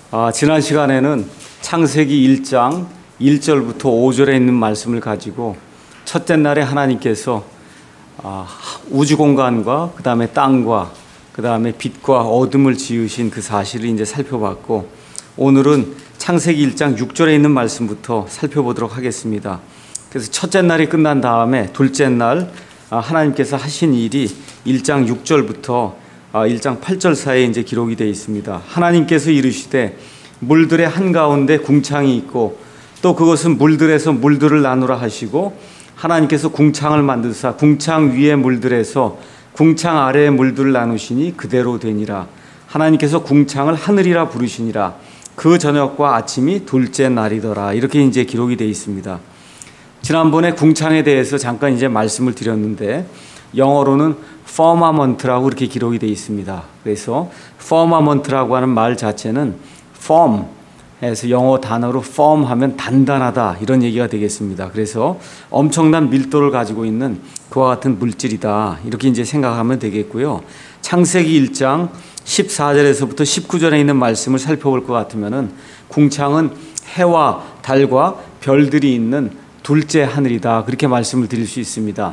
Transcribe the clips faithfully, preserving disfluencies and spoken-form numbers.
아, 지난 시간에는 창세기 일 장 일 절부터 오 절에 있는 말씀을 가지고 첫째 날에 하나님께서 아, 우주 공간과 그 다음에 땅과 그 다음에 빛과 어둠을 지으신 그 사실을 이제 살펴봤고, 오늘은 창세기 일 장 육 절에 있는 말씀부터 살펴보도록 하겠습니다. 그래서 첫째 날이 끝난 다음에 둘째 날 하나님께서 하신 일이 일 장 육 절부터 일 장 팔 절 사이에 이제 기록이 되어 있습니다. 하나님께서 이르시되 물들의 한가운데 궁창이 있고 또 그것은 물들에서 물들을 나누라 하시고, 하나님께서 궁창을 만드사 궁창 위의 물들에서 궁창 아래의 물들을 나누시니 그대로 되니라. 하나님께서 궁창을 하늘이라 부르시니라. 그 저녁과 아침이 둘째 날이더라. 이렇게 이제 기록이 되어 있습니다. 지난번에 궁창에 대해서 잠깐 이제 말씀을 드렸는데, 영어로는 firmament라고 이렇게 기록이 되어 있습니다. 그래서 firmament라고 하는 말 자체는 firm 해서 영어 단어로 firm 하면 단단하다 이런 얘기가 되겠습니다. 그래서 엄청난 밀도를 가지고 있는 그와 같은 물질이다 이렇게 이제 생각하면 되겠고요. 창세기 일 장 십사 절에서부터 십구 절에 있는 말씀을 살펴볼 것 같으면은 궁창은 해와 달과 별들이 있는 둘째 하늘이다 그렇게 말씀을 드릴 수 있습니다.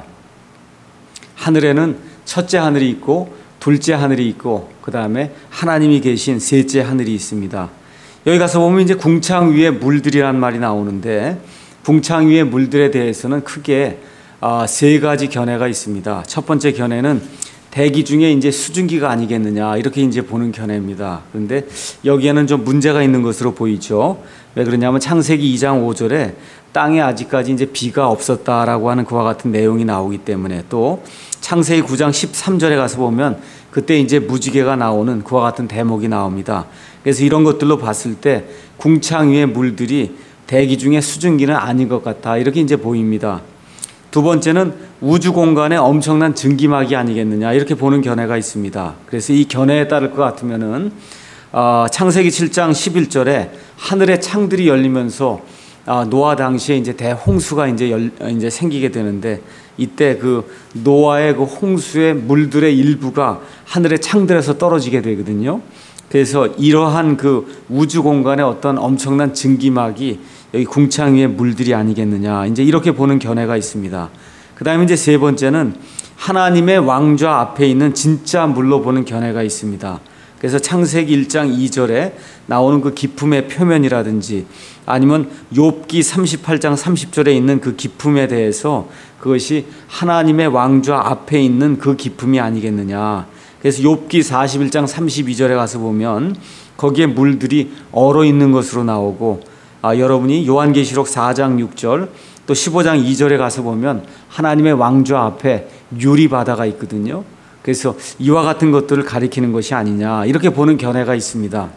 하늘에는 첫째 하늘이 있고 둘째 하늘이 있고 그 다음에 하나님이 계신 셋째 하늘이 있습니다. 여기 가서 보면 이제 궁창 위에 물들이란 말이 나오는데, 궁창 위의 물들에 대해서는 크게 세 가지 견해가 있습니다. 첫 번째 견해는 대기 중에 이제 수증기가 아니겠느냐 이렇게 이제 보는 견해입니다. 그런데 여기에는 좀 문제가 있는 것으로 보이죠. 왜 그러냐면 창세기 이 장 오 절에 땅에 아직까지 이제 비가 없었다라고 하는 그와 같은 내용이 나오기 때문에, 또 창세기 구 장 십삼 절에 가서 보면 그때 이제 무지개가 나오는 그와 같은 대목이 나옵니다. 그래서 이런 것들로 봤을 때 궁창 위의 물들이 대기 중에 수증기는 아닌 것 같다 이렇게 이제 보입니다. 두 번째는 우주 공간에 엄청난 증기막이 아니겠느냐 이렇게 보는 견해가 있습니다. 그래서 이 견해에 따를 것 같으면은 어, 창세기 칠 장 십일 절에 하늘의 창들이 열리면서 어, 노아 당시에 이제 대홍수가 이제 열, 이제 생기게 되는데, 이때 그 노아의 그 홍수의 물들의 일부가 하늘의 창들에서 떨어지게 되거든요. 그래서 이러한 그 우주 공간의 어떤 엄청난 증기막이 여기 궁창 위의 물들이 아니겠느냐 이제 이렇게 보는 견해가 있습니다. 그 다음에 이제 세 번째는 하나님의 왕좌 앞에 있는 진짜 물로 보는 견해가 있습니다. 그래서 창세기 일 장 이 절에 나오는 그 기품의 표면이라든지 아니면 욥기 삼십팔 장 삼십 절에 있는 그 기품에 대해서 그것이 하나님의 왕좌 앞에 있는 그 기품이 아니겠느냐. 그래서 욥기 사십일 장 삼십이 절에 가서 보면 거기에 물들이 얼어 있는 것으로 나오고, 아, 여러분이 요한계시록 사 장 육 절 또 십오 장 이 절에 가서 보면 하나님의 왕좌 앞에 유리바다가 있거든요. 그래서 이와 같은 것들을 가리키는 것이 아니냐 이렇게 보는 견해가 있습니다.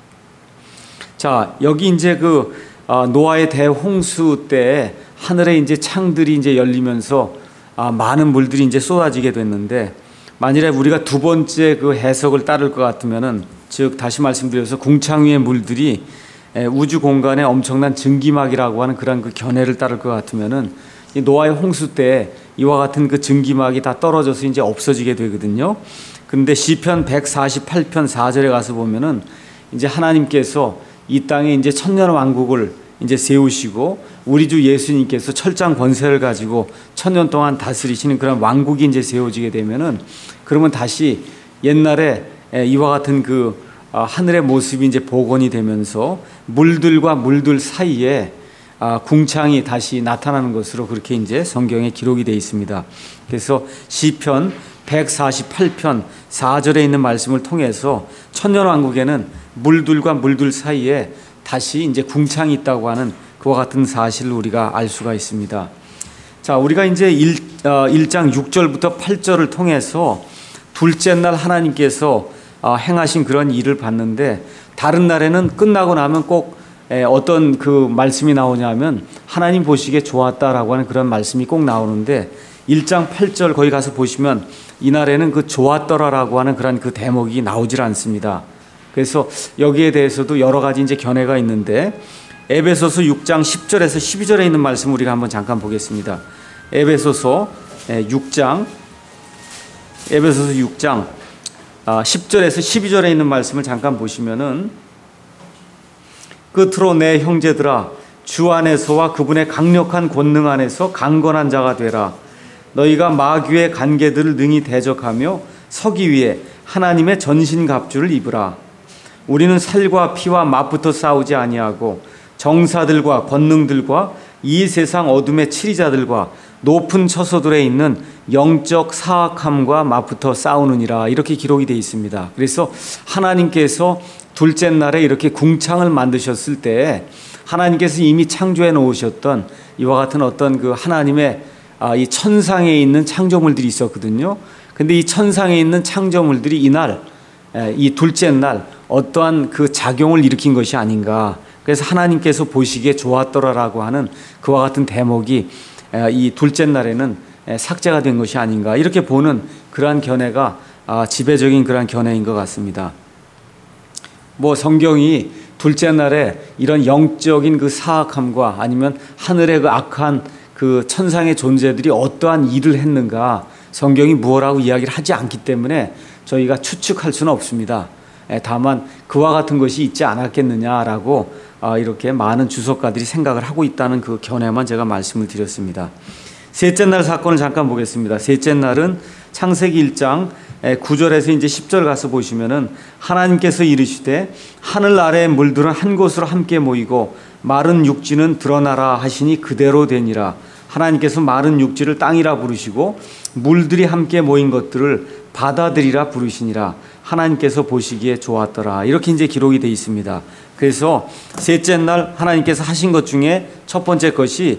자, 여기 이제 그 아, 노아의 대홍수 때 하늘에 이제 창들이 이제 열리면서 아, 많은 물들이 이제 쏟아지게 됐는데, 만일에 우리가 두 번째 그 해석을 따를 것 같으면은, 즉 다시 말씀드려서 궁창 위의 물들이 우주 공간에 엄청난 증기막이라고 하는 그런 그 견해를 따를 것 같으면은, 이 노아의 홍수 때 이와 같은 그 증기막이 다 떨어져서 이제 없어지게 되거든요. 근데 시편 백사십팔 편 사 절에 가서 보면은 이제 하나님께서 이 땅에 이제 천년 왕국을 이제 세우시고 우리 주 예수님께서 철장 권세를 가지고 천년 동안 다스리시는 그런 왕국이 이제 세워지게 되면은, 그러면 다시 옛날에 이와 같은 그 하늘의 모습이 이제 복원이 되면서 물들과 물들 사이에 궁창이 다시 나타나는 것으로 그렇게 이제 성경에 기록이 되어 있습니다. 그래서 시편 백사십팔 편 사 절에 있는 말씀을 통해서 천년 왕국에는 물들과 물들 사이에 다시 이제 궁창이 있다고 하는 그와 같은 사실을 우리가 알 수가 있습니다. 자, 우리가 이제 일 장 육 절부터 팔 절을 통해서 둘째 날 하나님께서 행하신 그런 일을 봤는데, 다른 날에는 끝나고 나면 꼭 어떤 그 말씀이 나오냐면 하나님 보시기에 좋았다라고 하는 그런 말씀이 꼭 나오는데, 일 장 팔 절 거기 가서 보시면 이날에는 그 좋았더라라고 하는 그런 그 대목이 나오질 않습니다. 그래서 여기에 대해서도 여러 가지 이제 견해가 있는데, 에베소서 육 장 십 절에서 십이 절에 있는 말씀 우리가 한번 잠깐 보겠습니다. 에베소서 육 장 에베소서 육 장 십 절에서 십이 절에 있는 말씀을 잠깐 보시면은, 끝으로 내 형제들아 주 안에서와 그분의 강력한 권능 안에서 강건한 자가 되라. 너희가 마귀의 관계들을 능히 대적하며 서기 위해 하나님의 전신갑주를 입으라. 우리는 살과 피와 맛부터 싸우지 아니하고 정사들과 권능들과 이 세상 어둠의 치리자들과 높은 처소들에 있는 영적 사악함과 맛부터 싸우느니라. 이렇게 기록이 되어 있습니다. 그래서 하나님께서 둘째 날에 이렇게 궁창을 만드셨을 때 하나님께서 이미 창조해 놓으셨던 이와 같은 어떤 그 하나님의 아, 이 천상에 있는 창조물들이 있었거든요. 근데 이 천상에 있는 창조물들이 이날, 이 둘째 날 어떠한 그 작용을 일으킨 것이 아닌가. 그래서 하나님께서 보시기에 좋았더라라고 하는 그와 같은 대목이 이 둘째 날에는 삭제가 된 것이 아닌가. 이렇게 보는 그러한 견해가 지배적인 그러한 견해인 것 같습니다. 뭐 성경이 둘째 날에 이런 영적인 그 사악함과 아니면 하늘의 그 악한 그 천상의 존재들이 어떠한 일을 했는가 성경이 무엇라고 이야기를 하지 않기 때문에 저희가 추측할 수는 없습니다. 다만 그와 같은 것이 있지 않았겠느냐라고 이렇게 많은 주석가들이 생각을 하고 있다는 그 견해만 제가 말씀을 드렸습니다. 셋째 날 사건을 잠깐 보겠습니다. 셋째 날은 창세기 일 장 구 절에서 이제 십 절 가서 보시면은 하나님께서 이르시되 하늘 아래의 물들은 한 곳으로 함께 모이고 마른 육지는 드러나라 하시니 그대로 되니라. 하나님께서 마른 육지를 땅이라 부르시고 물들이 함께 모인 것들을 바다들이라 부르시니라. 하나님께서 보시기에 좋았더라. 이렇게 이제 기록이 되어 있습니다. 그래서 셋째 날 하나님께서 하신 것 중에 첫 번째 것이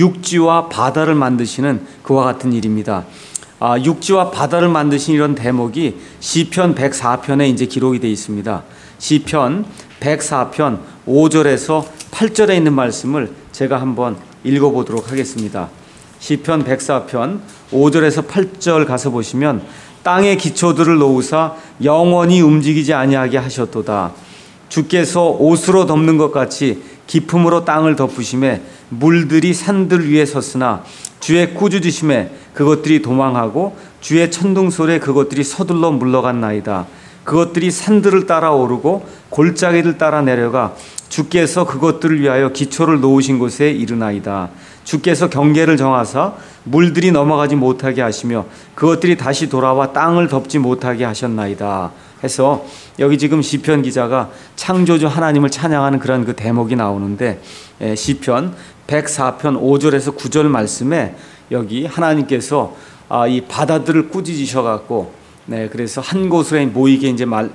육지와 바다를 만드시는 그와 같은 일입니다. 아, 육지와 바다를 만드신 이런 대목이 시편 백사 편에 이제 기록이 되어 있습니다. 시편 백사 편 오 절에서 팔 절에 있는 말씀을 제가 한번 읽어보도록 하겠습니다. 시편 백사 편 오 절에서 팔 절 가서 보시면 땅의 기초들을 놓으사 영원히 움직이지 아니하게 하셨도다. 주께서 옷으로 덮는 것 같이 기품으로 땅을 덮으심에 물들이 산들 위에 섰으나 주의 꾸짖으심에 그것들이 도망하고 주의 천둥 소리에 그것들이 서둘러 물러갔나이다. 그것들이 산들을 따라 오르고 골짜기를 따라 내려가 주께서 그것들을 위하여 기초를 놓으신 곳에 이르나이다. 주께서 경계를 정하사 물들이 넘어가지 못하게 하시며 그것들이 다시 돌아와 땅을 덮지 못하게 하셨나이다. 해서 여기 지금 시편 기자가 창조주 하나님을 찬양하는 그런 그 대목이 나오는데 시편 백사 편 오 절에서 구 절 말씀에 여기 하나님께서 이 바다들을 꾸짖으셔 갖고 네, 그래서 한 곳으로 모이게 이제 말,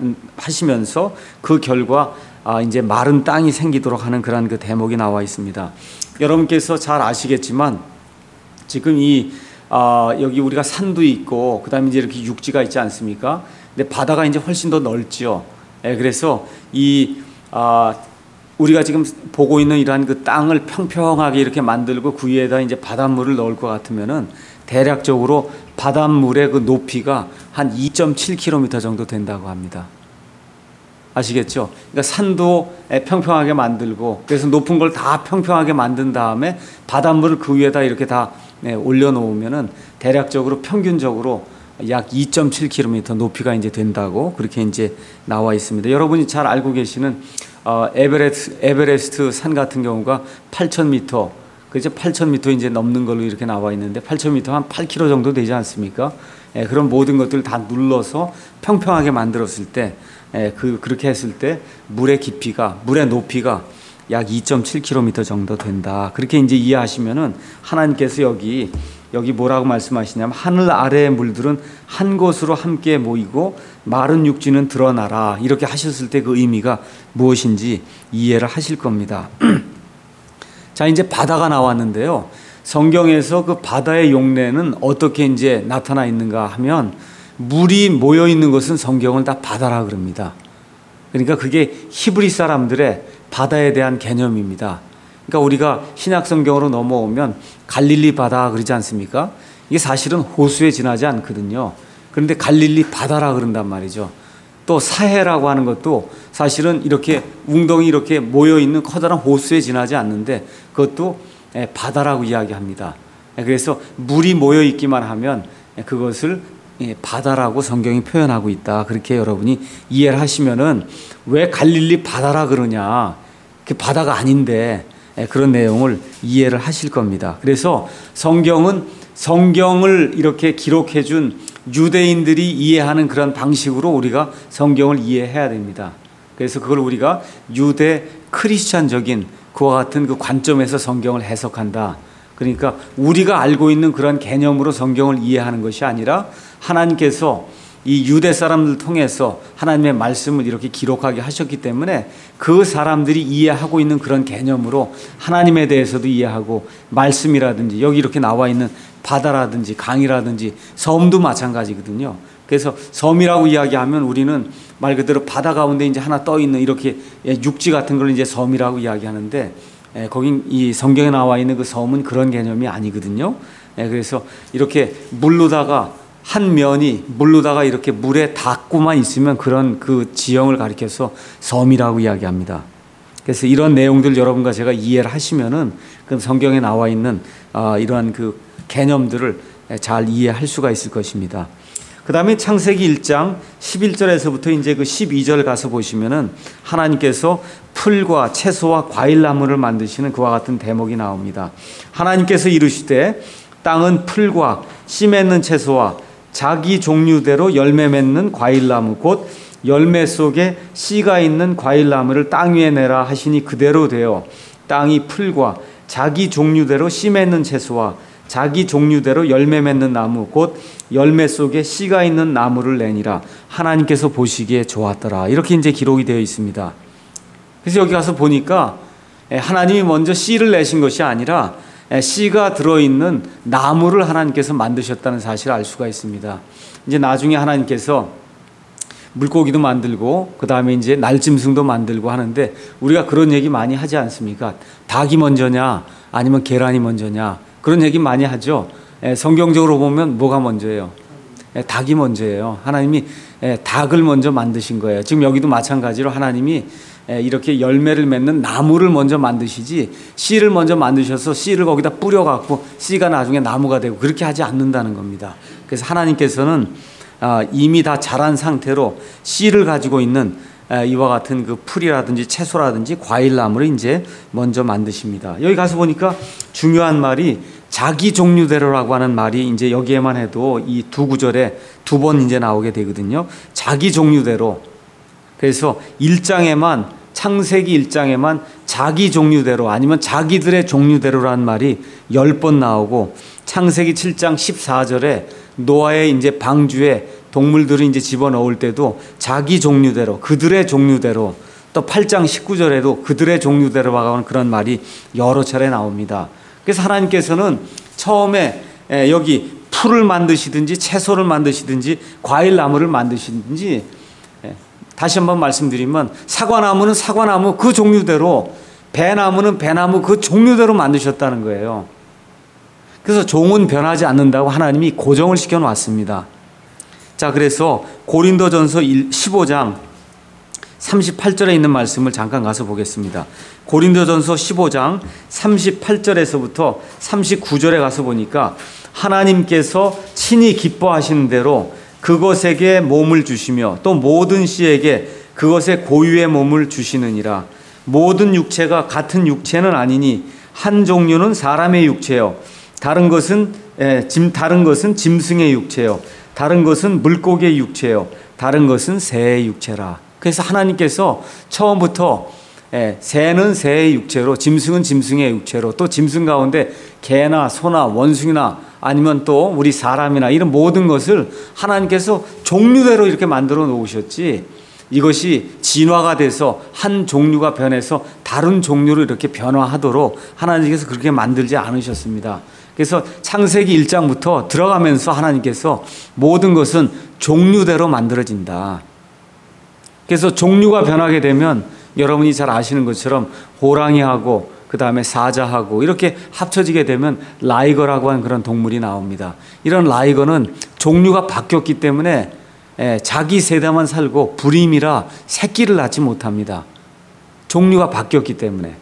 하시면서 그 결과 아, 이제 마른 땅이 생기도록 하는 그런 그 대목이 나와 있습니다. 여러분께서 잘 아시겠지만 지금 이 아, 여기 우리가 산도 있고 그다음에 이제 이렇게 육지가 있지 않습니까? 근데 바다가 이제 훨씬 더 넓지요. 예, 그래서 이 아, 우리가 지금 보고 있는 이러한 그 땅을 평평하게 이렇게 만들고 그 위에다 이제 바닷물을 넣을 것 같으면은 대략적으로 바닷물의 그 높이가 한 이 점 칠 킬로미터 정도 된다고 합니다. 아시겠죠? 그러니까 산도 평평하게 만들고 그래서 높은 걸 다 평평하게 만든 다음에 바닷물을 그 위에다 이렇게 다 올려놓으면은 대략적으로 평균적으로 약 이 점 칠 킬로미터 높이가 이제 된다고 그렇게 이제 나와 있습니다. 여러분이 잘 알고 계시는 어, 에베레스트, 에베레스트 산 같은 경우가 팔천 미터, 그죠? 팔천 미터 이제 넘는 걸로 이렇게 나와 있는데 팔천 미터 한 팔 킬로미터 정도 되지 않습니까? 예, 그런 모든 것들을 다 눌러서 평평하게 만들었을 때, 예, 그 그렇게 했을 때 물의 깊이가, 물의 높이가 약 이 점 칠 킬로미터 정도 된다. 그렇게 이제 이해하시면은 하나님께서 여기 여기 뭐라고 말씀하시냐면 하늘 아래의 물들은 한 곳으로 함께 모이고 마른 육지는 드러나라. 이렇게 하셨을 때 그 의미가 무엇인지 이해를 하실 겁니다. 자, 이제 바다가 나왔는데요. 성경에서 그 바다의 용례는 어떻게 이제 나타나 있는가 하면 물이 모여 있는 것은 성경은 다 바다라 그럽니다. 그러니까 그게 히브리 사람들의 바다에 대한 개념입니다. 그러니까 우리가 신약 성경으로 넘어오면 갈릴리 바다 그러지 않습니까? 이게 사실은 호수에 지나지 않거든요. 그런데 갈릴리 바다라 그런단 말이죠. 또 사해라고 하는 것도 사실은 이렇게 웅덩이 이렇게 모여 있는 커다란 호수에 지나지 않는데 그것도 바다라고 이야기합니다. 그래서 물이 모여 있기만 하면 그것을 바다라고 성경이 표현하고 있다. 그렇게 여러분이 이해를 하시면은 왜 갈릴리 바다라 그러냐? 그 바다가 아닌데 그런 내용을 이해를 하실 겁니다. 그래서 성경은 성경을 이렇게 기록해 준 유대인들이 이해하는 그런 방식으로 우리가 성경을 이해해야 됩니다. 그래서 그걸 우리가 유대 크리스찬적인 그와 같은 그 관점에서 성경을 해석한다. 그러니까 우리가 알고 있는 그런 개념으로 성경을 이해하는 것이 아니라 하나님께서 이 유대 사람들 통해서 하나님의 말씀을 이렇게 기록하게 하셨기 때문에 그 사람들이 이해하고 있는 그런 개념으로 하나님에 대해서도 이해하고 말씀이라든지 여기 이렇게 나와 있는 바다라든지 강이라든지 섬도 마찬가지거든요. 그래서 섬이라고 이야기하면 우리는 말 그대로 바다 가운데 이제 하나 떠 있는 이렇게 육지 같은 걸 이제 섬이라고 이야기하는데 거긴 이 성경에 나와 있는 그 섬은 그런 개념이 아니거든요. 그래서 이렇게 물로다가 한 면이 물로다가 이렇게 물에 닿고만 있으면 그런 그 지형을 가리켜서 섬이라고 이야기합니다. 그래서 이런 내용들 여러분과 제가 이해를 하시면은 그 성경에 나와 있는 어, 이러한 그 개념들을 잘 이해할 수가 있을 것입니다. 그 다음에 창세기 일 장 십일 절에서부터 이제 그 십이 절 가서 보시면은 하나님께서 풀과 채소와 과일나무를 만드시는 그와 같은 대목이 나옵니다. 하나님께서 이르시되 땅은 풀과 씨 맺는 채소와 자기 종류대로 열매 맺는 과일나무 곧 열매 속에 씨가 있는 과일나무를 땅 위에 내라 하시니 그대로 되어 땅이 풀과 자기 종류대로 씨 맺는 채소와 자기 종류대로 열매 맺는 나무 곧 열매 속에 씨가 있는 나무를 내니라 하나님께서 보시기에 좋았더라. 이렇게 이제 기록이 되어 있습니다. 그래서 여기 가서 보니까 하나님이 먼저 씨를 내신 것이 아니라 씨가 들어있는 나무를 하나님께서 만드셨다는 사실을 알 수가 있습니다. 이제 나중에 하나님께서 물고기도 만들고 그 다음에 이제 날짐승도 만들고 하는데 우리가 그런 얘기 많이 하지 않습니까? 닭이 먼저냐 아니면 계란이 먼저냐 그런 얘기 많이 하죠. 성경적으로 보면 뭐가 먼저예요? 닭이 먼저예요. 하나님이 닭을 먼저 만드신 거예요. 지금 여기도 마찬가지로 하나님이 이렇게 열매를 맺는 나무를 먼저 만드시지 씨를 먼저 만드셔서 씨를 거기다 뿌려갖고 씨가 나중에 나무가 되고 그렇게 하지 않는다는 겁니다. 그래서 하나님께서는 이미 다 자란 상태로 씨를 가지고 있는 이와 같은 그 풀이라든지 채소라든지 과일나무를 이제 먼저 만드십니다. 여기 가서 보니까 중요한 말이 자기 종류대로라고 하는 말이 이제 여기에만 해도 이 두 구절에 두 번 이제 나오게 되거든요. 자기 종류대로. 그래서 일 장에만 창세기 일 장에만 자기 종류대로 아니면 자기들의 종류대로라는 말이 열 번 나오고 창세기 칠 장 십사 절에 노아의 이제 방주에 동물들을 이제 집어넣을 때도 자기 종류대로 그들의 종류대로 또 팔 장 십구 절에도 그들의 종류대로 하는 그런 말이 여러 차례 나옵니다. 그래서 하나님께서는 처음에 여기 풀을 만드시든지 채소를 만드시든지 과일나무를 만드시든지 다시 한번 말씀드리면 사과나무는 사과나무 그 종류대로 배나무는 배나무 그 종류대로 만드셨다는 거예요. 그래서 종은 변하지 않는다고 하나님이 고정을 시켜놓았습니다. 자, 그래서 고린도전서 십오 장 삼십팔 절에 있는 말씀을 잠깐 가서 보겠습니다. 고린도전서 십오 장 삼십팔 절에서부터 삼십구 절에 가서 보니까 하나님께서 친히 기뻐하시는 대로 그것에게 몸을 주시며 또 모든 씨에게 그것의 고유의 몸을 주시느니라. 모든 육체가 같은 육체는 아니니 한 종류는 사람의 육체요 다른 것은 에, 짐 다른 것은 짐승의 육체요 다른 것은 물고기의 육체요 다른 것은 새의 육체라. 그래서 하나님께서 처음부터 에, 새는 새의 육체로 짐승은 짐승의 육체로 또 짐승 가운데 개나 소나 원숭이나 아니면 또 우리 사람이나 이런 모든 것을 하나님께서 종류대로 이렇게 만들어 놓으셨지 이것이 진화가 돼서 한 종류가 변해서 다른 종류로 이렇게 변화하도록 하나님께서 그렇게 만들지 않으셨습니다. 그래서 창세기 일 장부터 들어가면서 하나님께서 모든 것은 종류대로 만들어진다. 그래서 종류가 변하게 되면 여러분이 잘 아시는 것처럼 호랑이하고 그 다음에 사자하고 이렇게 합쳐지게 되면 라이거라고 하는 그런 동물이 나옵니다. 이런 라이거는 종류가 바뀌었기 때문에 자기 세대만 살고 불임이라 새끼를 낳지 못합니다. 종류가 바뀌었기 때문에.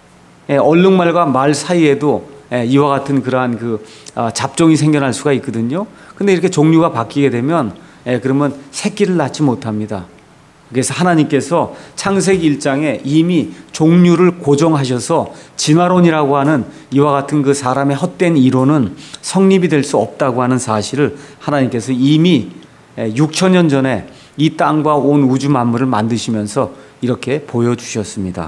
얼룩말과 말 사이에도 이와 같은 그러한 그 잡종이 생겨날 수가 있거든요. 근데 이렇게 종류가 바뀌게 되면 그러면 새끼를 낳지 못합니다. 그래서 하나님께서 창세기 일 장에 이미 종류를 고정하셔서 진화론이라고 하는 이와 같은 그 사람의 헛된 이론은 성립이 될 수 없다고 하는 사실을 하나님께서 이미 육천 년 전에 이 땅과 온 우주 만물을 만드시면서 이렇게 보여주셨습니다.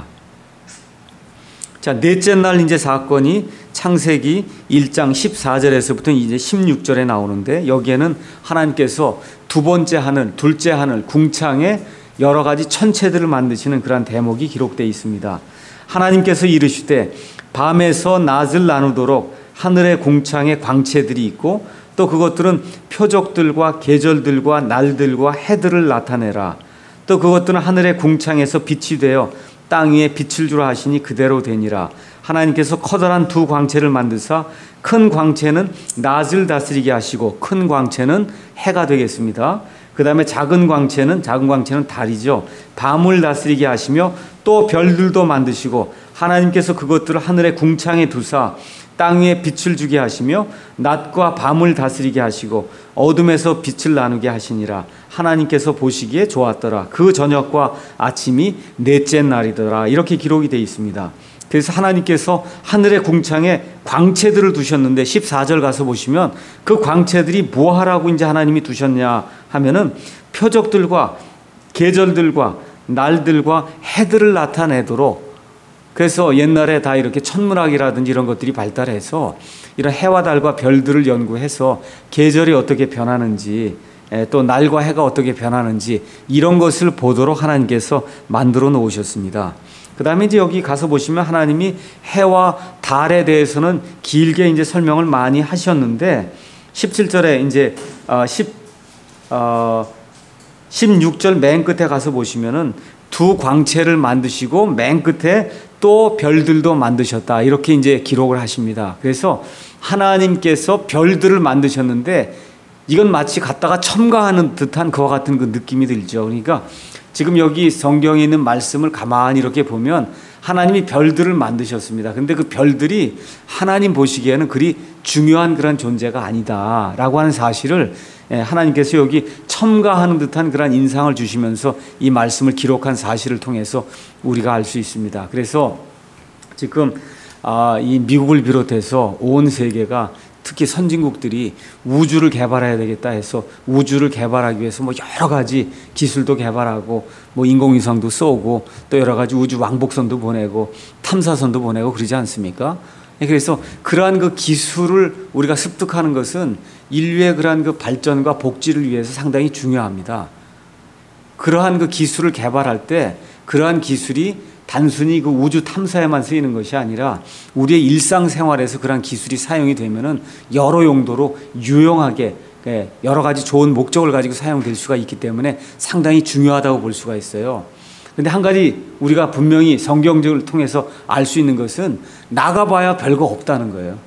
자, 넷째 날 이제 사건이 창세기 일 장 십사 절에서부터 이제 십육 절에 나오는데, 여기에는 하나님께서 두 번째 하늘, 둘째 하늘, 궁창에 여러 가지 천체들을 만드시는 그러한 대목이 기록되어 있습니다. 하나님께서 이르시되 밤에서 낮을 나누도록 하늘의 궁창에 광채들이 있고, 또 그것들은 표적들과 계절들과 날들과 해들을 나타내라. 또 그것들은 하늘의 궁창에서 빛이 되어 땅 위에 빛을 주라 하시니 그대로 되니라. 하나님께서 커다란 두 광채를 만드사 큰 광채는 낮을 다스리게 하시고 큰 광채는 해가 되겠습니다. 그 다음에 작은 광채는 작은 광채는 달이죠. 밤을 다스리게 하시며 또 별들도 만드시고 하나님께서 그것들을 하늘의 궁창에 두사 땅 위에 빛을 주게 하시며 낮과 밤을 다스리게 하시고 어둠에서 빛을 나누게 하시니라. 하나님께서 보시기에 좋았더라. 그 저녁과 아침이 넷째 날이더라. 이렇게 기록이 되어 있습니다. 그래서 하나님께서 하늘의 궁창에 광채들을 두셨는데 십사 절 가서 보시면 그 광채들이 뭐 하라고 이제 하나님이 두셨냐 하면은 표적들과 계절들과 날들과 해들을 나타내도록, 그래서 옛날에 다 이렇게 천문학이라든지 이런 것들이 발달해서 이런 해와 달과 별들을 연구해서 계절이 어떻게 변하는지, 또 날과 해가 어떻게 변하는지 이런 것을 보도록 하나님께서 만들어 놓으셨습니다. 그 다음에 이제 여기 가서 보시면 하나님이 해와 달에 대해서는 길게 이제 설명을 많이 하셨는데, 십칠 절에 이제 어, 십, 어, 십육 절 맨 끝에 가서 보시면은 두 광채를 만드시고 맨 끝에 또 별들도 만드셨다. 이렇게 이제 기록을 하십니다. 그래서 하나님께서 별들을 만드셨는데 이건 마치 갖다가 첨가하는 듯한 그와 같은 그 느낌이 들죠. 그러니까 지금 여기 성경에 있는 말씀을 가만히 이렇게 보면 하나님이 별들을 만드셨습니다. 근데 그 별들이 하나님 보시기에는 그리 중요한 그런 존재가 아니다라고 하는 사실을 하나님께서 여기 첨가하는 듯한 그런 인상을 주시면서 이 말씀을 기록한 사실을 통해서 우리가 알 수 있습니다. 그래서 지금 이 미국을 비롯해서 온 세계가, 특히 선진국들이 우주를 개발해야 되겠다 해서 우주를 개발하기 위해서 뭐 여러 가지 기술도 개발하고 뭐 인공위성도 쏘고 또 여러 가지 우주 왕복선도 보내고 탐사선도 보내고 그러지 않습니까? 그래서 그러한 그 기술을 우리가 습득하는 것은 인류의 그러한 그 발전과 복지를 위해서 상당히 중요합니다. 그러한 그 기술을 개발할 때 그러한 기술이 단순히 그 우주 탐사에만 쓰이는 것이 아니라 우리의 일상생활에서 그러한 기술이 사용이 되면은 여러 용도로 유용하게 여러 가지 좋은 목적을 가지고 사용될 수가 있기 때문에 상당히 중요하다고 볼 수가 있어요. 근데 한 가지 우리가 분명히 성경적을 통해서 알 수 있는 것은 나가봐야 별거 없다는 거예요.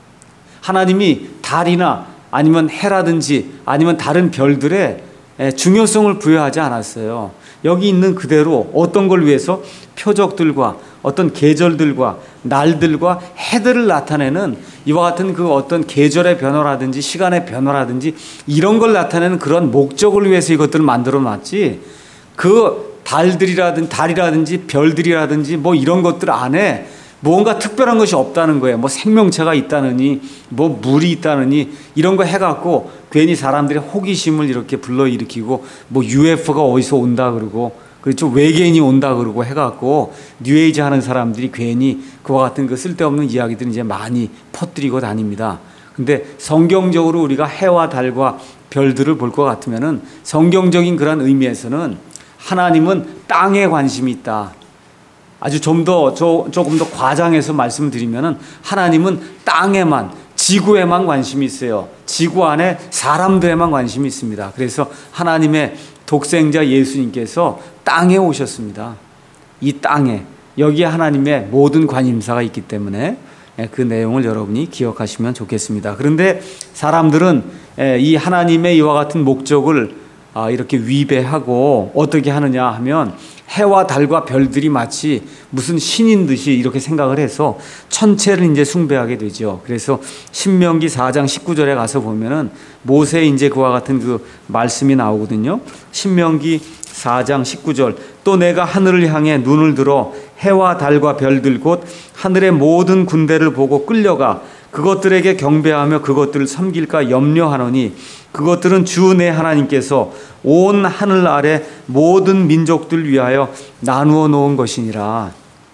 하나님이 달이나 아니면 해라든지 아니면 다른 별들의 중요성을 부여하지 않았어요. 여기 있는 그대로 어떤 걸 위해서 표적들과 어떤 계절들과 날들과 해들을 나타내는 이와 같은 그 어떤 계절의 변화라든지 시간의 변화라든지 이런 걸 나타내는 그런 목적을 위해서 이것들을 만들어 놨지, 그 달들이라든지 달이라든지 별들이라든지 뭐 이런 것들 안에 뭔가 특별한 것이 없다는 거예요. 뭐 생명체가 있다느니 뭐 물이 있다느니 이런 거 해갖고 괜히 사람들의 호기심을 이렇게 불러일으키고 뭐 유에프오가 어디서 온다 그러고 그렇죠, 외계인이 온다 그러고 해갖고 뉴에이지 하는 사람들이 괜히 그와 같은 그 쓸데없는 이야기들을 이제 많이 퍼뜨리고 다닙니다. 근데 성경적으로 우리가 해와 달과 별들을 볼 것 같으면은 성경적인 그런 의미에서는 하나님은 땅에 관심이 있다. 아주 좀 더 조금 더 과장해서 말씀드리면은 하나님은 땅에만, 지구에만 관심이 있어요. 지구 안에 사람들에만 관심이 있습니다. 그래서 하나님의 독생자 예수님께서 땅에 오셨습니다. 이 땅에, 여기에 하나님의 모든 관심사가 있기 때문에 그 내용을 여러분이 기억하시면 좋겠습니다. 그런데 사람들은 이 하나님의 이와 같은 목적을 이렇게 위배하고 어떻게 하느냐 하면 해와 달과 별들이 마치 무슨 신인 듯이 이렇게 생각을 해서 천체를 이제 숭배하게 되죠. 그래서 신명기 사 장 십구 절에 가서 보면은 모세의 이제 그와 같은 그 말씀이 나오거든요. 신명기 사 장 십구 절, 또 내가 하늘을 향해 눈을 들어 해와 달과 별들 곧 하늘의 모든 군대를 보고 끌려가 그것들에게 경배하며 그것들을 섬길까 염려하노니 그것들은 주 내 하나님께서 온 하늘 아래 모든 민족들 위하여 나누어 놓은 것이니라.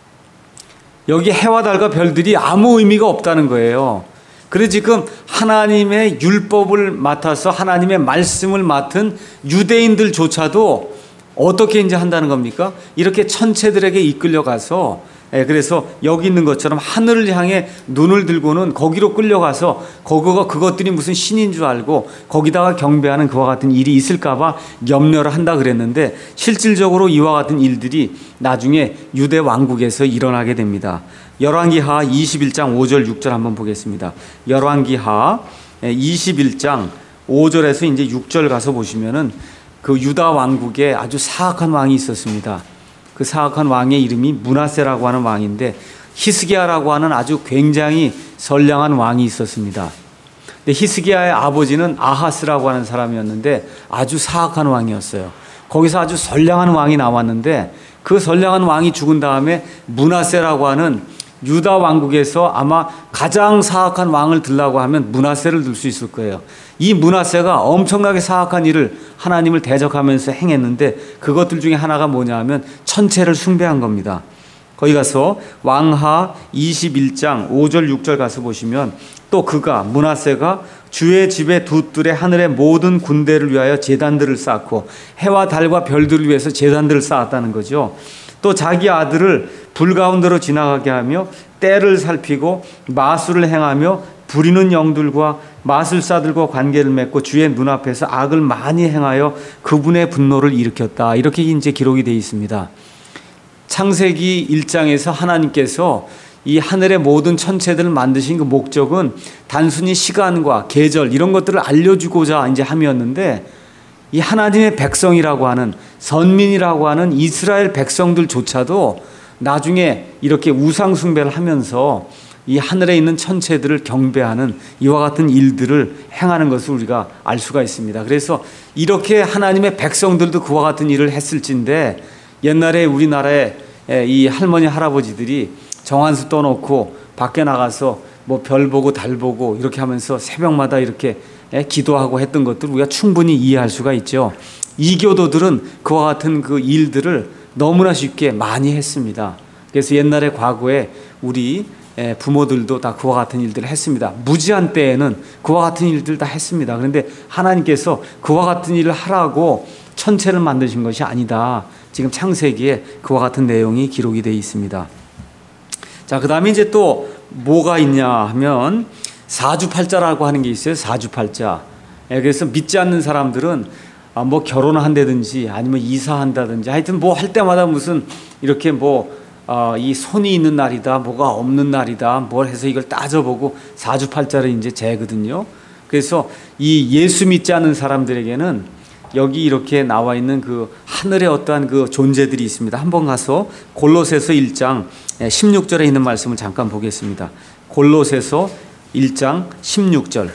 여기 해와 달과 별들이 아무 의미가 없다는 거예요. 그래서 지금 하나님의 율법을 맡아서 하나님의 말씀을 맡은 유대인들조차도 어떻게 이제 한다는 겁니까? 이렇게 천체들에게 이끌려가서, 예, 그래서 여기 있는 것처럼 하늘을 향해 눈을 들고는 거기로 끌려가서 거기가 그것들이 무슨 신인 줄 알고 거기다가 경배하는 그와 같은 일이 있을까봐 염려를 한다 그랬는데, 실질적으로 이와 같은 일들이 나중에 유대 왕국에서 일어나게 됩니다. 열왕기하 이십일 장 오 절 육 절 한번 보겠습니다. 열왕기하 이십일 장 오 절에서 이제 육 절 가서 보시면은 그 유다 왕국에 아주 사악한 왕이 있었습니다. 그 사악한 왕의 이름이 므낫세라고 하는 왕인데, 히스기야라고 하는 아주 굉장히 선량한 왕이 있었습니다. 근데 히스기야의 아버지는 아하스라고 하는 사람이었는데 아주 사악한 왕이었어요. 거기서 아주 선량한 왕이 나왔는데, 그 선량한 왕이 죽은 다음에 므낫세라고 하는 유다 왕국에서 아마 가장 사악한 왕을 들라고 하면 므낫세를 들 수 있을 거예요. 이 므낫세가 엄청나게 사악한 일을 하나님을 대적하면서 행했는데, 그것들 중에 하나가 뭐냐 하면 천체를 숭배한 겁니다. 거기 가서 왕하 이십일 장 오 절 육 절 가서 보시면, 또 그가 므낫세가 주의 집에 두 뜰에 하늘의 모든 군대를 위하여 제단들을 쌓고 해와 달과 별들을 위해서 제단들을 쌓았다는 거죠. 또 자기 아들을 불 가운데로 지나가게 하며 때를 살피고 마술을 행하며 부리는 영들과 마술사들과 관계를 맺고 주의 눈앞에서 악을 많이 행하여 그분의 분노를 일으켰다. 이렇게 이제 기록이 되어 있습니다. 창세기 일 장에서 하나님께서 이 하늘의 모든 천체들을 만드신 그 목적은 단순히 시간과 계절 이런 것들을 알려주고자 이제 함이었는데, 이 하나님의 백성이라고 하는, 선민이라고 하는 이스라엘 백성들조차도 나중에 이렇게 우상 숭배를 하면서 이 하늘에 있는 천체들을 경배하는 이와 같은 일들을 행하는 것을 우리가 알 수가 있습니다. 그래서 이렇게 하나님의 백성들도 그와 같은 일을 했을진데, 옛날에 우리나라에 이 할머니 할아버지들이 정한수 떠놓고 밖에 나가서 뭐 별 보고 달 보고 이렇게 하면서 새벽마다 이렇게 기도하고 했던 것들 우리가 충분히 이해할 수가 있죠. 이교도들은 그와 같은 그 일들을 너무나 쉽게 많이 했습니다. 그래서 옛날에 과거에 우리 부모들도 다 그와 같은 일들을 했습니다. 무지한 때에는 그와 같은 일들 다 했습니다. 그런데 하나님께서 그와 같은 일을 하라고 천체를 만드신 것이 아니다. 지금 창세기에 그와 같은 내용이 기록이 되어 있습니다. 자, 그 다음에 이제 또 뭐가 있냐 하면 사주팔자라고 하는 게 있어요. 사주팔자. 그래서 믿지 않는 사람들은 뭐 결혼을 한다든지 아니면 이사한다든지 하여튼 뭐 할 때마다 무슨 이렇게 뭐 이 손이 있는 날이다, 뭐가 없는 날이다, 뭘 해서 이걸 따져보고 사주팔자를 이제 재거든요. 그래서 이 예수 믿지 않는 사람들에게는 여기 이렇게 나와 있는 그 하늘의 어떠한 그 존재들이 있습니다. 한번 가서 골로새서 일 장 십육 절에 있는 말씀을 잠깐 보겠습니다. 골로새서 일 장 십육 절.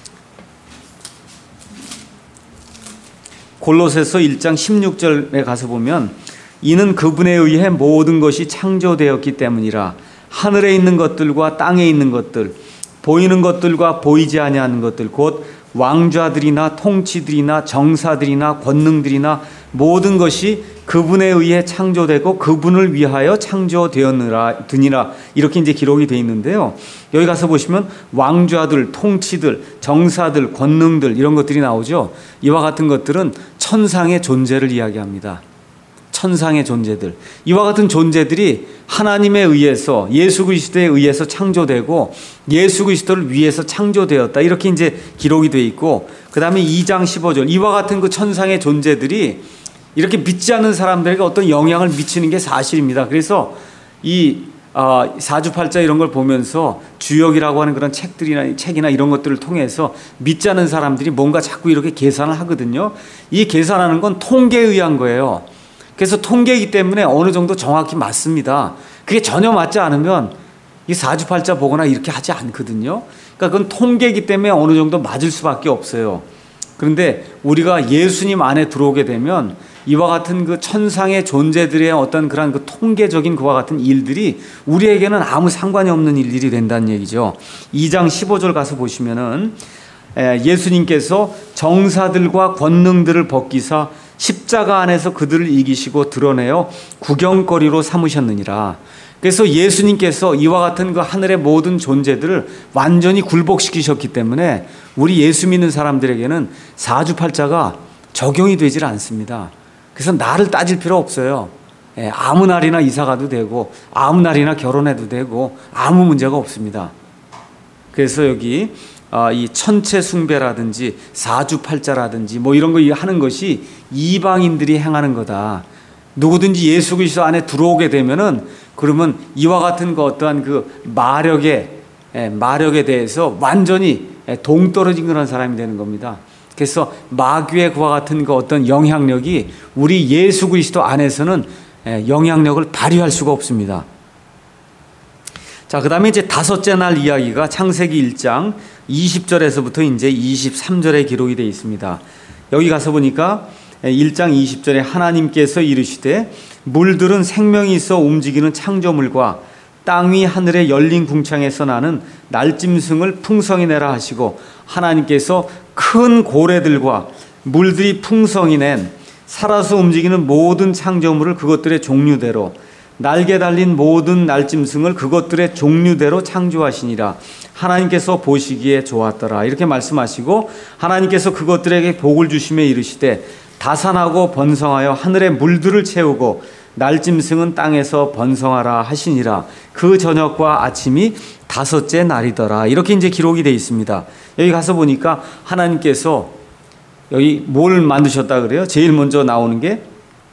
골로새서 일 장 십육 절에 가서 보면, 이는 그분에 의해 모든 것이 창조되었기 때문이라. 하늘에 있는 것들과 땅에 있는 것들, 보이는 것들과 보이지 아니하는 것들, 곧 왕좌들이나 통치들이나 정사들이나 권능들이나 모든 것이 그분에 의해 창조되고 그분을 위하여 창조되었느라 드니라. 이렇게 이제 기록이 되어 있는데요. 여기 가서 보시면 왕좌들, 통치들, 정사들, 권능들 이런 것들이 나오죠. 이와 같은 것들은 천상의 존재를 이야기합니다. 천상의 존재들, 이와 같은 존재들이 하나님에 의해서, 예수 그리스도에 의해서 창조되고 예수 그리스도를 위해서 창조되었다. 이렇게 이제 기록이 되어 있고, 그 다음에 이 장 십오 절, 이와 같은 그 천상의 존재들이 이렇게 믿지 않는 사람들에게 어떤 영향을 미치는 게 사실입니다. 그래서 이 어, 사주팔자 이런 걸 보면서 주역이라고 하는 그런 책들이나 책이나 이런 것들을 통해서 믿지 않는 사람들이 뭔가 자꾸 이렇게 계산을 하거든요. 이 계산하는 건 통계에 의한 거예요. 그래서 통계이기 때문에 어느 정도 정확히 맞습니다. 그게 전혀 맞지 않으면 이 사주팔자 보거나 이렇게 하지 않거든요. 그러니까 그건 통계이기 때문에 어느 정도 맞을 수밖에 없어요. 그런데 우리가 예수님 안에 들어오게 되면 이와 같은 그 천상의 존재들의 어떤 그런 그 통계적인 그와 같은 일들이 우리에게는 아무 상관이 없는 일들이 된다는 얘기죠. 이 장 십오 절 가서 보시면은 예수님께서 정사들과 권능들을 벗기사 십자가 안에서 그들을 이기시고 드러내어 구경거리로 삼으셨느니라. 그래서 예수님께서 이와 같은 그 하늘의 모든 존재들을 완전히 굴복시키셨기 때문에 우리 예수 믿는 사람들에게는 사주팔자가 적용이 되질 않습니다. 그래서 날을 따질 필요 없어요. 예, 아무 날이나 이사 가도 되고 아무 날이나 결혼해도 되고 아무 문제가 없습니다. 그래서 여기 이 천체 숭배라든지 사주팔자라든지 뭐 이런 거 하는 것이 이방인들이 행하는 거다. 누구든지 예수 그리스도 안에 들어오게 되면은 그러면 이와 같은 그 어떠한 그 마력에 마력에 대해서 완전히 동떨어진 그런 사람이 되는 겁니다. 그래서 마귀의 그와 같은 그 어떤 영향력이 우리 예수 그리스도 안에서는 영향력을 발휘할 수가 없습니다. 자, 그 다음에 이제 다섯째 날 이야기가 창세기 일 장 이십 절에서부터 이제 이십삼 절에 기록이 되어 있습니다. 여기 가서 보니까 일 장 이십 절에 하나님께서 이르시되 물들은 생명이 있어 움직이는 창조물과 땅 위 하늘의 열린 궁창에서 나는 날짐승을 풍성히 내라 하시고 하나님께서 큰 고래들과 물들이 풍성히 낸 살아서 움직이는 모든 창조물을 그것들의 종류대로 날개 달린 모든 날짐승을 그것들의 종류대로 창조하시니라. 하나님께서 보시기에 좋았더라. 이렇게 말씀하시고 하나님께서 그것들에게 복을 주시며 이르시되 다산하고 번성하여 하늘의 물들을 채우고 날짐승은 땅에서 번성하라 하시니라. 그 저녁과 아침이 다섯째 날이더라. 이렇게 이제 기록이 되어 있습니다. 여기 가서 보니까 하나님께서 여기 뭘 만드셨다 그래요? 제일 먼저 나오는 게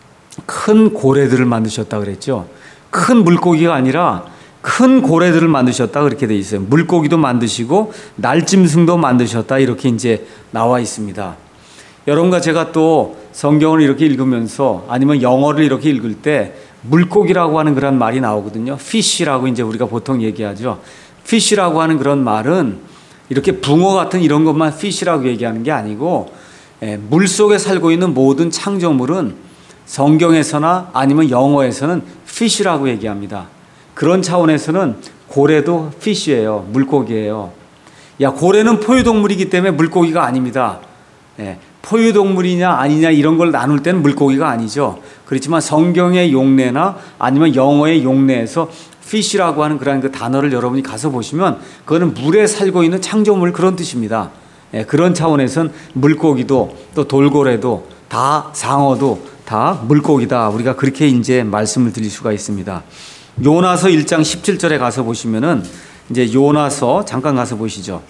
큰 고래들을 만드셨다 그랬죠. 큰 물고기가 아니라 큰 고래들을 만드셨다 그렇게 되어 있어요. 물고기도 만드시고 날짐승도 만드셨다 이렇게 이제 나와 있습니다. 여러분과 제가 또 성경을 이렇게 읽으면서 아니면 영어를 이렇게 읽을 때 물고기라고 하는 그런 말이 나오거든요. fish라고 이제 우리가 보통 얘기하죠. fish라고 하는 그런 말은 이렇게 붕어 같은 이런 것만 fish라고 얘기하는 게 아니고 물 속에 살고 있는 모든 창조물은 성경에서나 아니면 영어에서는 fish라고 얘기합니다. 그런 차원에서는 고래도 fish예요. 물고기예요. 야, 고래는 포유동물이기 때문에 물고기가 아닙니다. 예, 포유동물이냐 아니냐 이런 걸 나눌 때는 물고기가 아니죠. 그렇지만 성경의 용례나 아니면 영어의 용례에서 fish라고 하는 그런 그 단어를 여러분이 가서 보시면 그거는 물에 살고 있는 창조물 그런 뜻입니다. 예, 그런 차원에서는 물고기도 또 돌고래도 다 상어도 다 물고기다. 우리가 그렇게 이제 말씀을 드릴 수가 있습니다. 요나서 일 장 십칠 절에 가서 보시면은 이제 요나서 잠깐 가서 보시죠.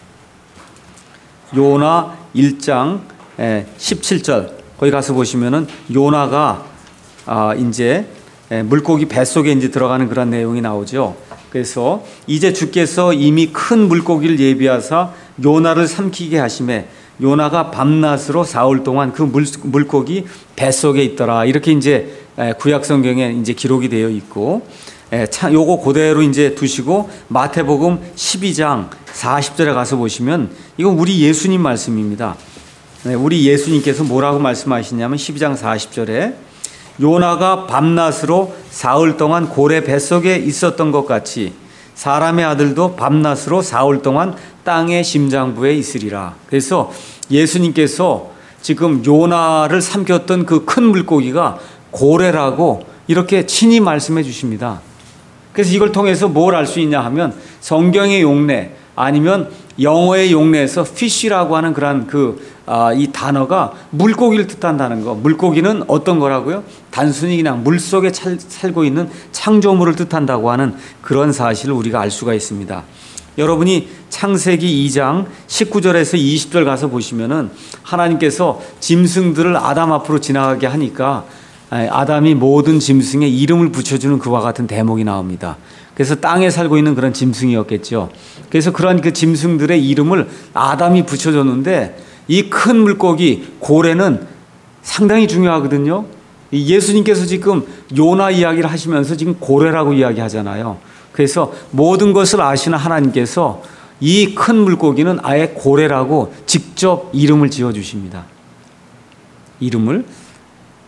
요나 일 장 십칠 절 거기 가서 보시면은 요나가 아 이제 물고기 뱃속에 이제 들어가는 그런 내용이 나오죠. 그래서 이제 주께서 이미 큰 물고기를 예비하사 요나를 삼키게 하심에 요나가 밤낮으로 사흘 동안 그 물, 물고기 뱃속에 있더라. 이렇게 이제 구약 성경에 이제 기록이 되어 있고, 요거 그대로 이제 두시고 마태복음 십이 장 사십 절에 가서 보시면 이건 우리 예수님 말씀입니다. 우리 예수님께서 뭐라고 말씀하시냐면 십이 장 사십 절에 요나가 밤낮으로 사흘 동안 고래 뱃속에 있었던 것 같이 사람의 아들도 밤낮으로 사흘 동안 땅의 심장부에 있으리라. 그래서 예수님께서 지금 요나를 삼켰던 그 큰 물고기가 고래라고 이렇게 친히 말씀해 주십니다. 그래서 이걸 통해서 뭘 알 수 있냐 하면 성경의 용례 아니면 영어의 용례에서 fish라고 하는 그런 그, 아, 이 단어가 물고기를 뜻한다는 거. 물고기는 어떤 거라고요? 단순히 그냥 물 속에 찰, 살고 있는 창조물을 뜻한다고 하는 그런 사실을 우리가 알 수가 있습니다. 여러분이 창세기 이 장 십구 절에서 이십 절 가서 보시면은 하나님께서 짐승들을 아담 앞으로 지나가게 하니까 아담이 모든 짐승에 이름을 붙여주는 그와 같은 대목이 나옵니다. 그래서 땅에 살고 있는 그런 짐승이었겠죠. 그래서 그런 그 짐승들의 이름을 아담이 붙여줬는데 이 큰 물고기 고래는 상당히 중요하거든요. 예수님께서 지금 요나 이야기를 하시면서 지금 고래라고 이야기하잖아요. 그래서 모든 것을 아시는 하나님께서 이 큰 물고기는 아예 고래라고 직접 이름을 지어주십니다. 이름을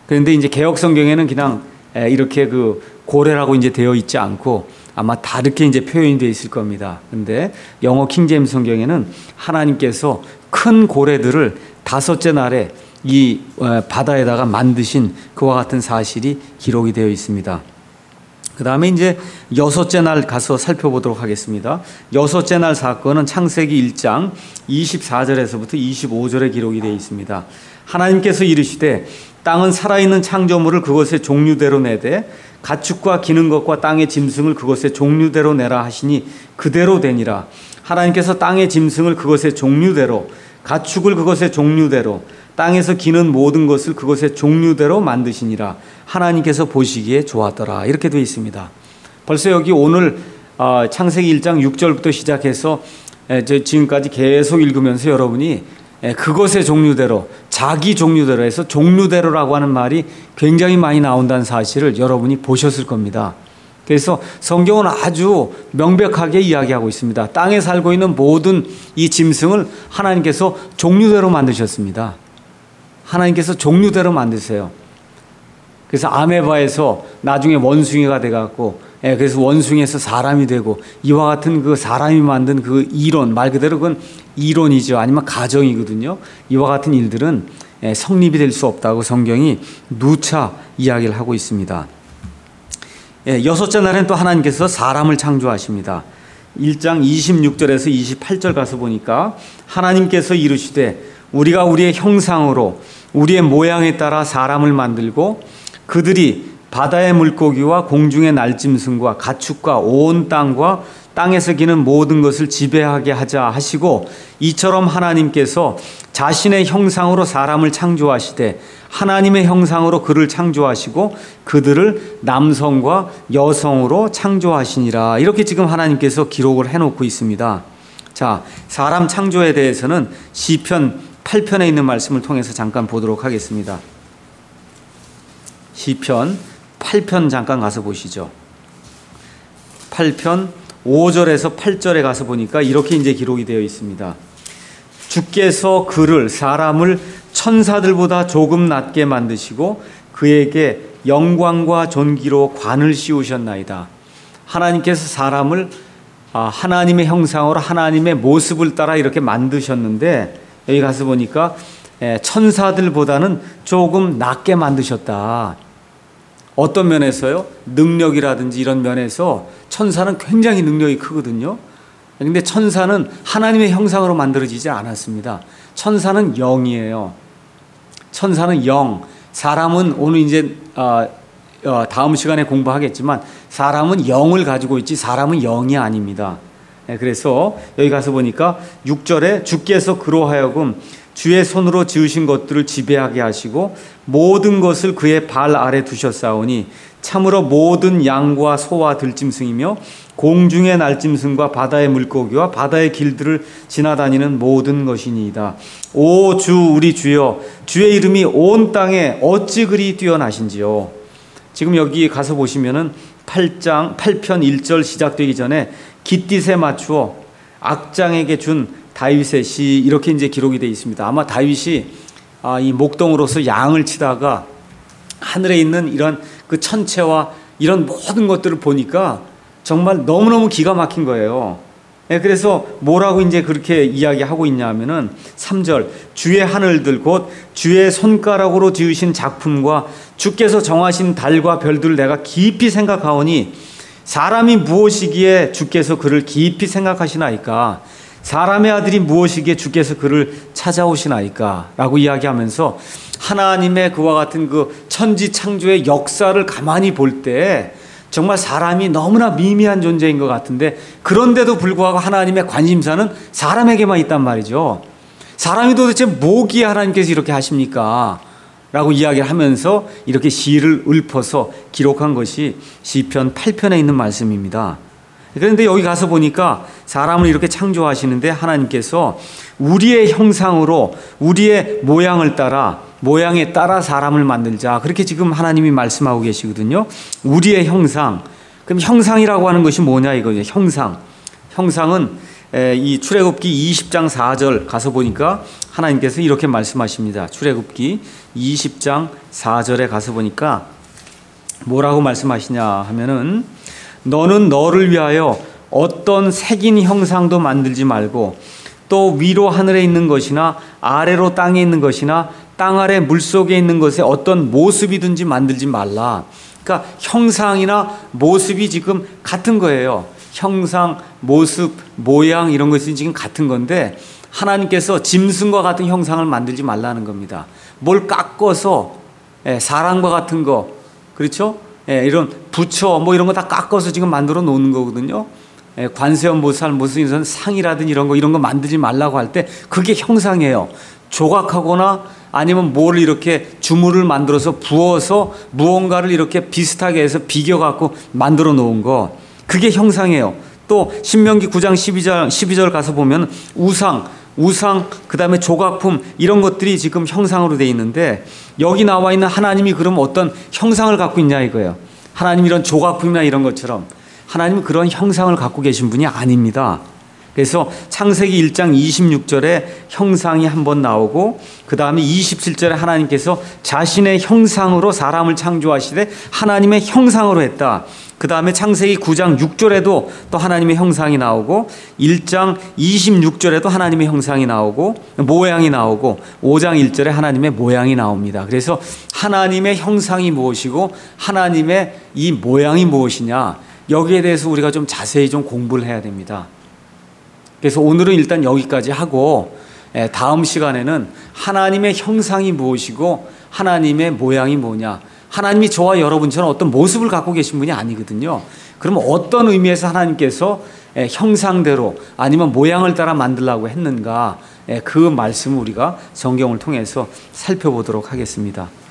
그런데 이제 개혁 성경에는 그냥 이렇게 그 고래라고 이제 되어 있지 않고 아마 다르게 이제 표현이 되어 있을 겁니다. 근데 영어 킹제임스 성경에는 하나님께서 큰 고래들을 다섯째 날에 이 바다에다가 만드신 그와 같은 사실이 기록이 되어 있습니다. 그 다음에 이제 여섯째 날 가서 살펴보도록 하겠습니다. 여섯째 날 사건은 창세기 일 장 이십사 절에서부터 이십오 절에 기록이 되어 있습니다. 하나님께서 이르시되 땅은 살아있는 창조물을 그것의 종류대로 내되 가축과 기는 것과 땅의 짐승을 그것의 종류대로 내라 하시니 그대로 되니라. 하나님께서 땅의 짐승을 그것의 종류대로, 가축을 그것의 종류대로, 땅에서 기는 모든 것을 그것의 종류대로 만드시니라. 하나님께서 보시기에 좋았더라. 이렇게 되어 있습니다. 벌써 여기 오늘 창세기 일 장 육 절부터 시작해서 지금까지 계속 읽으면서 여러분이 그것의 종류대로, 자기 종류대로 해서 종류대로라고 하는 말이 굉장히 많이 나온다는 사실을 여러분이 보셨을 겁니다. 그래서 성경은 아주 명백하게 이야기하고 있습니다. 땅에 살고 있는 모든 이 짐승을 하나님께서 종류대로 만드셨습니다. 하나님께서 종류대로 만드세요. 그래서 아메바에서 나중에 원숭이가 돼갖고, 예, 그래서 원숭이에서 사람이 되고, 이와 같은 그 사람이 만든 그 이론, 말 그대로 그건 이론이죠. 아니면 가정이거든요. 이와 같은 일들은 예, 성립이 될 수 없다고 성경이 누차 이야기를 하고 있습니다. 예, 여섯째 날엔 또 하나님께서 사람을 창조하십니다. 일 장 이십육 절에서 이십팔 절 가서 보니까 하나님께서 이르시되 우리가 우리의 형상으로 우리의 모양에 따라 사람을 만들고 그들이 바다의 물고기와 공중의 날짐승과 가축과 온 땅과 땅에서 기는 모든 것을 지배하게 하자 하시고 이처럼 하나님께서 자신의 형상으로 사람을 창조하시되 하나님의 형상으로 그를 창조하시고 그들을 남성과 여성으로 창조하시니라. 이렇게 지금 하나님께서 기록을 해놓고 있습니다. 자, 사람 창조에 대해서는 시편 팔 편에 있는 말씀을 통해서 잠깐 보도록 하겠습니다. 시편 팔 편 잠깐 가서 보시죠. 팔 편 오 절에서 팔 절에 가서 보니까 이렇게 이제 기록이 되어 있습니다. 주께서 그를, 사람을 천사들보다 조금 낮게 만드시고 그에게 영광과 존귀로 관을 씌우셨나이다. 하나님께서 사람을 하나님의 형상으로 하나님의 모습을 따라 이렇게 만드셨는데 여기 가서 보니까 천사들보다는 조금 낮게 만드셨다. 어떤 면에서요? 능력이라든지 이런 면에서 천사는 굉장히 능력이 크거든요. 그런데 천사는 하나님의 형상으로 만들어지지 않았습니다. 천사는 영이에요. 천사는 영. 사람은 오늘 이제 다음 시간에 공부하겠지만 사람은 영을 가지고 있지 사람은 영이 아닙니다. 그래서 여기 가서 보니까 육 절에 주께서 그로 하여금 주의 손으로 지으신 것들을 지배하게 하시고 모든 것을 그의 발 아래 두셨사오니 참으로 모든 양과 소와 들짐승이며 공중의 날짐승과 바다의 물고기와 바다의 길들을 지나다니는 모든 것이니이다. 오 주 우리 주여, 주의 이름이 온 땅에 어찌 그리 뛰어나신지요. 지금 여기 가서 보시면은 팔 장 팔 편 일 절 시작되기 전에 깃딧에 맞추어 악장에게 준 다윗의 시 이렇게 이제 기록이 되어 있습니다. 아마 다윗이 이 목동으로서 양을 치다가 하늘에 있는 이런 그 천체와 이런 모든 것들을 보니까 정말 너무너무 기가 막힌 거예요. 그래서 뭐라고 이제 그렇게 이야기하고 있냐면은 삼 절 주의 하늘들 곧 주의 손가락으로 지으신 작품과 주께서 정하신 달과 별들을 내가 깊이 생각하오니 사람이 무엇이기에 주께서 그를 깊이 생각하시나이까? 사람의 아들이 무엇이기에 주께서 그를 찾아오시나이까? 라고 이야기하면서 하나님의 그와 같은 그 천지 창조의 역사를 가만히 볼 때 정말 사람이 너무나 미미한 존재인 것 같은데 그런데도 불구하고 하나님의 관심사는 사람에게만 있단 말이죠. 사람이 도대체 뭐기에 하나님께서 이렇게 하십니까? 라고 이야기를 하면서 이렇게 시를 읊어서 기록한 것이 시편 팔 편에 있는 말씀입니다. 그런데 여기 가서 보니까 사람을 이렇게 창조하시는데 하나님께서 우리의 형상으로 우리의 모양을 따라 모양에 따라 사람을 만들자 그렇게 지금 하나님이 말씀하고 계시거든요. 우리의 형상. 그럼 형상이라고 하는 것이 뭐냐 이거예요. 형상. 형상은 이 출애굽기 이십 장 사 절 가서 보니까 하나님께서 이렇게 말씀하십니다. 출애굽기 이십 장 사 절에 가서 보니까 뭐라고 말씀하시냐 하면은 너는 너를 위하여 어떤 색인 형상도 만들지 말고 또 위로 하늘에 있는 것이나 아래로 땅에 있는 것이나 땅 아래 물속에 있는 것에 어떤 모습이든지 만들지 말라. 그러니까 형상이나 모습이 지금 같은 거예요. 형상, 모습, 모양 이런 것이 지금 같은 건데 하나님께서 짐승과 같은 형상을 만들지 말라는 겁니다. 뭘 깎아서 사람과 같은 거, 그렇죠? 이런 부처 뭐 이런 거 다 깎아서 지금 만들어 놓는 거거든요. 관세음보살 무슨 상이라든 이런 거 이런 거 만들지 말라고 할 때 그게 형상이에요. 조각하거나 아니면 뭘 이렇게 주물을 만들어서 부어서 무언가를 이렇게 비슷하게 해서 비겨 갖고 만들어 놓은 거, 그게 형상이에요. 또 신명기 구 장 십이 절 십이 절 가서 보면 우상, 우상 그다음에 조각품 이런 것들이 지금 형상으로 되어 있는데 여기 나와 있는 하나님이 그럼 어떤 형상을 갖고 있냐 이거예요. 하나님 이런 조각품이나 이런 것처럼 하나님은 그런 형상을 갖고 계신 분이 아닙니다. 그래서 창세기 일 장 이십육 절에 형상이 한번 나오고 그 다음에 이십칠 절에 하나님께서 자신의 형상으로 사람을 창조하시되 하나님의 형상으로 했다. 그 다음에 창세기 구 장 육 절에도 또 하나님의 형상이 나오고 일 장 이십육 절에도 하나님의 형상이 나오고 모양이 나오고 오 장 일 절에 하나님의 모양이 나옵니다. 그래서 하나님의 형상이 무엇이고 하나님의 이 모양이 무엇이냐, 여기에 대해서 우리가 좀 자세히 좀 공부를 해야 됩니다. 그래서 오늘은 일단 여기까지 하고 다음 시간에는 하나님의 형상이 무엇이고 하나님의 모양이 뭐냐, 하나님이 저와 여러분처럼 어떤 모습을 갖고 계신 분이 아니거든요. 그러면 어떤 의미에서 하나님께서 형상대로 아니면 모양을 따라 만들라고 했는가, 그 말씀을 우리가 성경을 통해서 살펴보도록 하겠습니다.